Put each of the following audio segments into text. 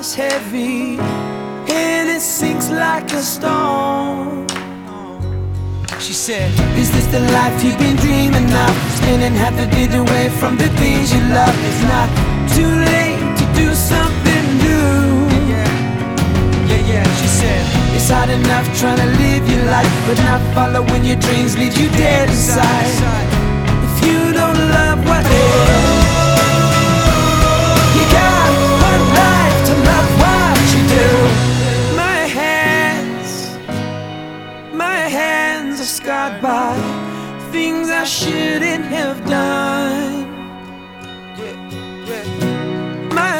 is heavy and it sinks like a stone. She said, is this the life you've been dreaming of? Spending half the day away from the things you love. It's not too late to do something new. She said, it's hard enough trying to live your life, but not following your dreams leave you dead inside. If you don't love what you got one life to love what you do. My hands are scarred by things I shouldn't have done. My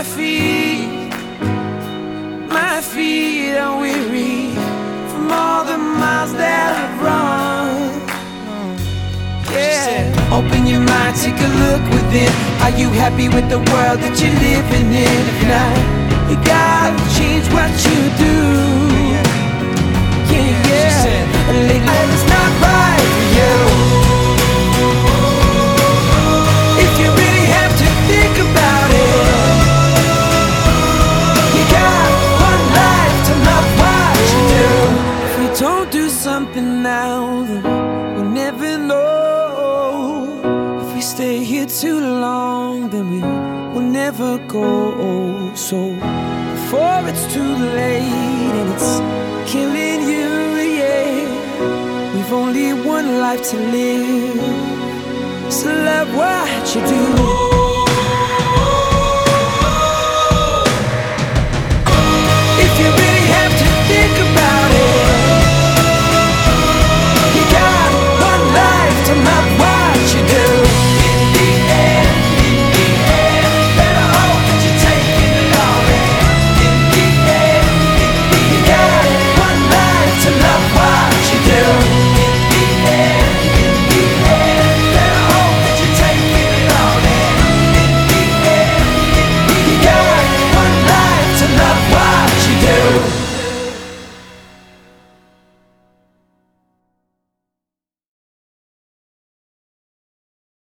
feet are weary from all the miles that I've run. Open your mind, take a look within. Are you happy with the world that you're living in? If not, you gotta change what you do. Lately it's not right for you. If you really have to think about it, you got one life to love what you do. If we don't do something now, then we'll never know. If we stay here too long, then we will never go. So before it's too late and it's killing you, we've only one life to live, so love what you do.